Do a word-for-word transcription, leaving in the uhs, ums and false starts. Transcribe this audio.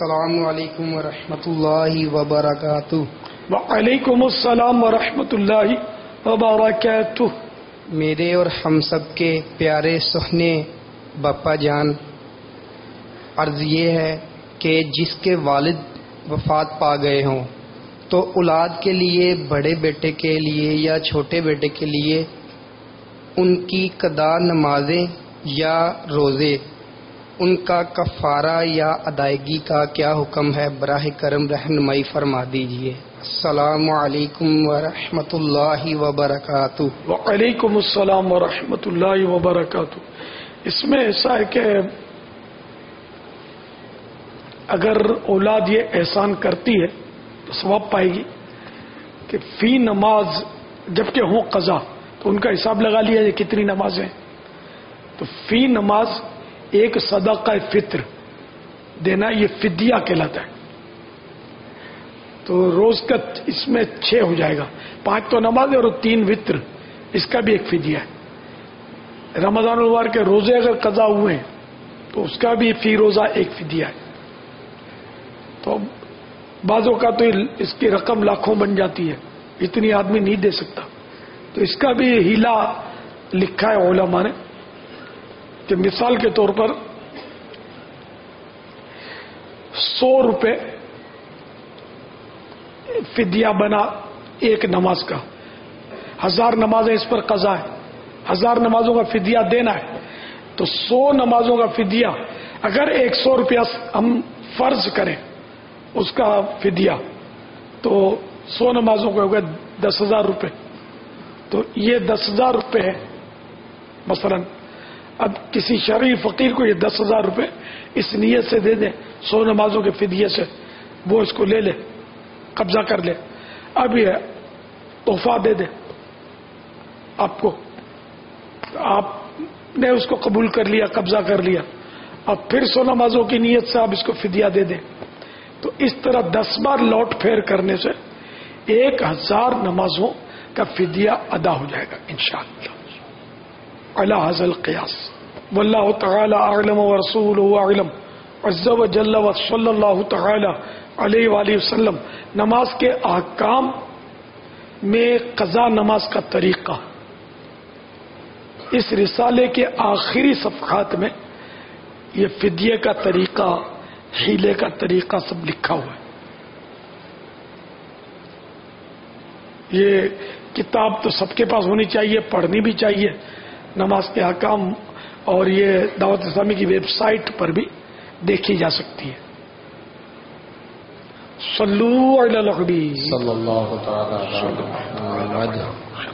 السلام علیکم ورحمۃ اللہ وبرکاتہ۔ وعلیکم السلام ورحمۃ اللہ وبرکاتہ۔ میرے اور ہم سب کے پیارے سہنے باپا جان، عرض یہ ہے کہ جس کے والد وفات پا گئے ہوں تو اولاد کے لیے، بڑے بیٹے کے لیے یا چھوٹے بیٹے کے لیے ان کی قضا نمازیں یا روزے، ان کا کفارہ یا ادائیگی کا کیا حکم ہے؟ براہ کرم رہنمائی فرما دیجیے۔ السلام علیکم ورحمۃ اللہ وبرکاتہ۔ وعلیکم السلام ورحمۃ اللہ وبرکاتہ۔ اس میں ایسا ہے کہ اگر اولاد یہ احسان کرتی ہے تو ثواب پائے گی کہ فی نماز جبکہ ہوں قضا تو ان کا حساب لگا لیا یہ کتنی نمازیں، تو فی نماز ایک صدقہ فطر دینا، یہ فدیہ کہلاتا ہے۔ تو روز کا اس میں چھ ہو جائے گا، پانچ تو نماز اور تین وطر، اس کا بھی ایک فدیہ ہے۔ رمضان الوار کے روزے اگر قضا ہوئے ہیں تو اس کا بھی فی روزہ ایک فدیہ ہے۔ تو بعضوں کا تو اس کی رقم لاکھوں بن جاتی ہے، اتنی آدمی نہیں دے سکتا، تو اس کا بھی ہیلا لکھا ہے علماء نے کہ مثال کے طور پر سو روپے فدیہ بنا ایک نماز کا، ہزار نمازیں اس پر قضا ہے، ہزار نمازوں کا فدیہ دینا ہے، تو سو نمازوں کا فدیہ اگر ایک سو روپیہ ہم فرض کریں اس کا فدیہ، تو سو نمازوں کا ہوگا دس ہزار روپے، تو یہ دس ہزار روپے ہے مثلا۔ اب کسی شرعی فقیر کو یہ دس ہزار روپے اس نیت سے دے دیں سو نمازوں کے فدیے سے، وہ اس کو لے لے، قبضہ کر لے، اب یہ تحفہ دے دے آپ کو، آپ نے اس کو قبول کر لیا، قبضہ کر لیا، اب پھر سو نمازوں کی نیت سے آپ اس کو فدیہ دے دیں، تو اس طرح دس بار لوٹ پھیر کرنے سے ایک ہزار نمازوں کا فدیہ ادا ہو جائے گا انشاءاللہ علی ھذا القیاس۔ واللہ تعالی اعلم ورسولہ اعلم عز وجل وصلی اللہ تعالی علیہ وآلہ وسلم۔ نماز کے احکام میں قضا نماز کا طریقہ اس رسالے کے آخری صفحات میں یہ فدیے کا طریقہ، ہیلے کا طریقہ سب لکھا ہوا ہے۔ یہ کتاب تو سب کے پاس ہونی چاہیے، پڑھنی بھی چاہیے، نماز کے احکام، اور یہ دعوت اسلامی کی ویب سائٹ پر بھی دیکھی جا سکتی ہے۔ صلو علی النبی صلی اللہ تعالی علیہ وسلم۔